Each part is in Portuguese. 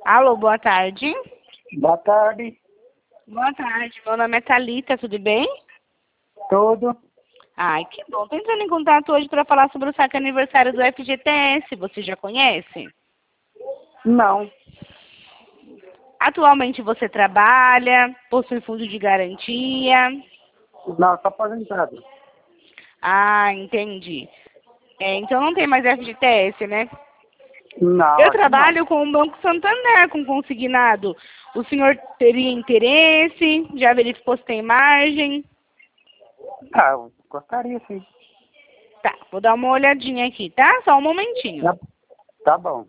Alô, boa tarde. Boa tarde. Boa tarde, meu nome é Thalita, tudo bem? Tudo? Ai, que bom. Tô entrando em contato hoje para falar sobre o saque aniversário do FGTS. Você já conhece? Não. Atualmente você trabalha, possui fundo de garantia. Não, sou aposentado. Ah, entendi. Então não tem mais FGTS, né? Não, Eu acho que não. trabalho com o Banco Santander, com consignado. O senhor teria interesse? Já verificou se tem margem? Ah, eu gostaria sim. Tá, vou dar uma olhadinha aqui, tá? Só um momentinho. Tá bom.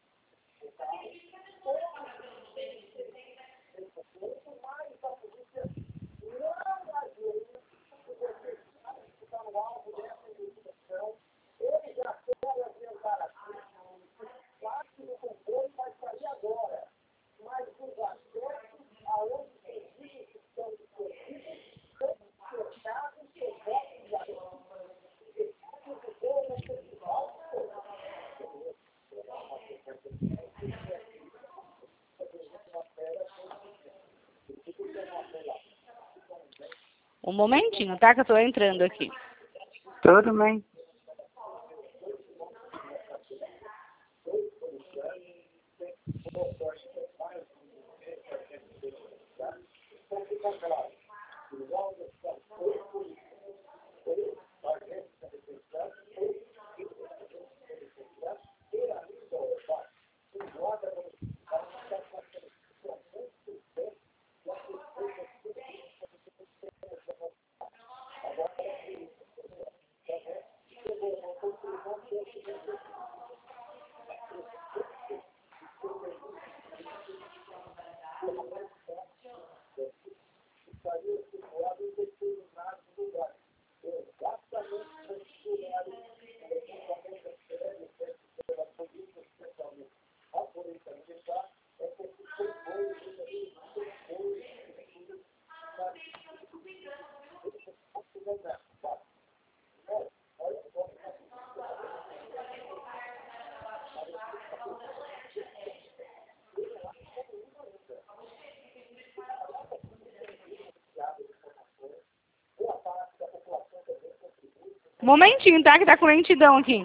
Um momentinho, tá? Que eu tô entrando aqui. Tudo bem. Um momentinho, tá? Que tá com lentidão aqui.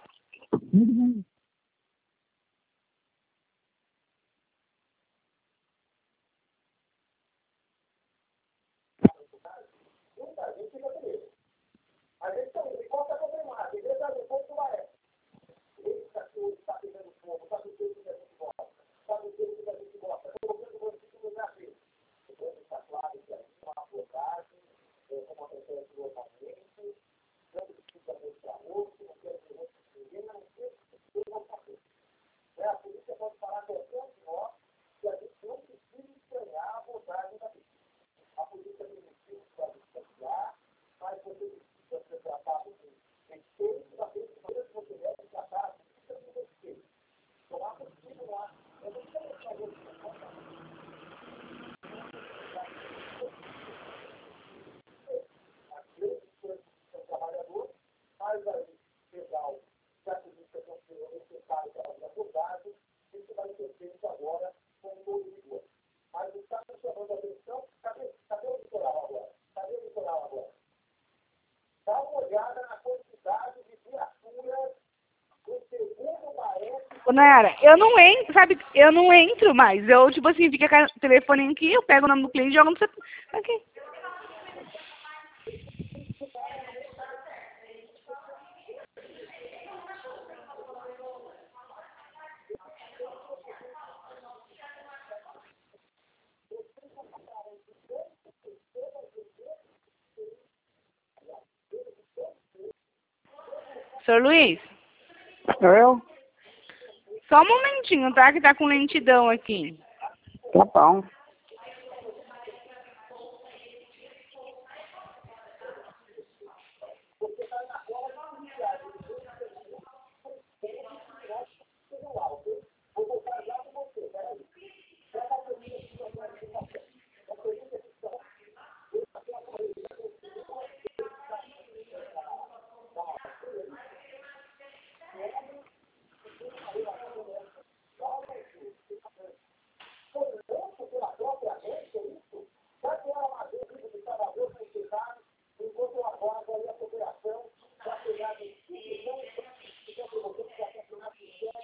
Ô, Nayara, eu não entro, sabe? Eu não entro mais. Eu, tipo assim, fica com o telefone aqui, eu pego o nome do cliente e jogo no seu... Aqui. Senhor Luiz, Eu? só um momentinho, tá? Que tá com lentidão aqui. Tá bom.